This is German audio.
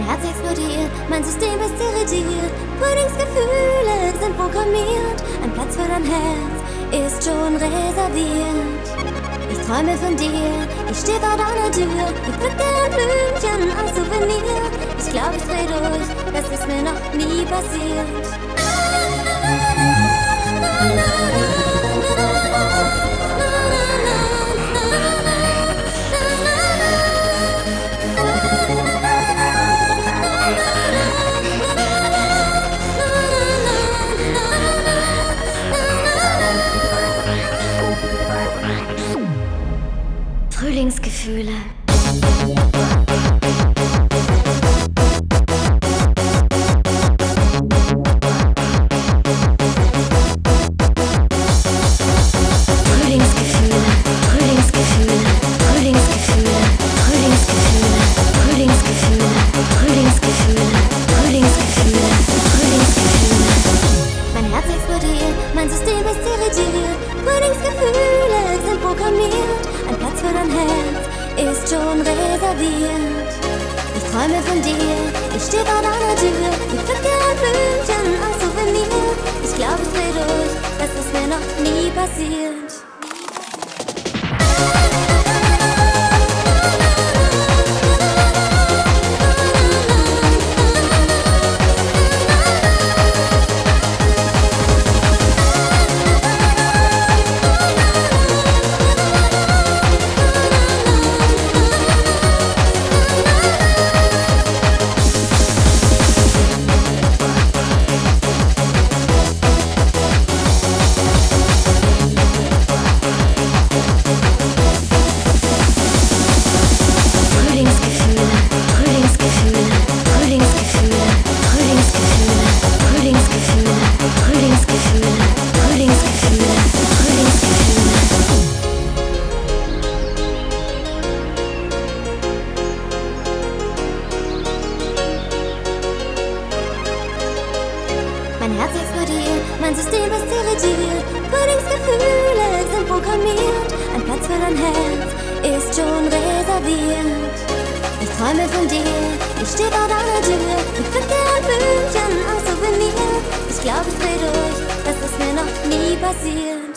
Herz explodiert, mein System ist irritiert. Frühlingsgefühle sind programmiert. Ein Platz für dein Herz ist schon reserviert. Ich träume von dir, ich stehe vor deiner Tür. Ich pflück dir ein Blümchen als Souvenir. Ich glaub, ich dreh durch, das ist mir noch nie passiert. Frühlingsgefühle. Mein System ist irritiert, Frühlingsgefühle sind programmiert. Ein Platz für dein Herz ist schon reserviert. Ich träume von dir, ich stehe vor deiner Tür. Ich pflück dir ein Blümchen als Souvenir. Ich glaub, ich dreh durch, das ist mir noch nie passiert. Mein Herz explodiert, mein System ist irritiert. Frühlingsgefühle sind programmiert. Ein Platz für dein Herz ist schon reserviert. Ich träume von dir, ich stehe vor deiner Tür. Ich pflück dir ein Blümchen als Souvenir. Ich glaub, ich dreh durch, das ist mir noch nie passiert.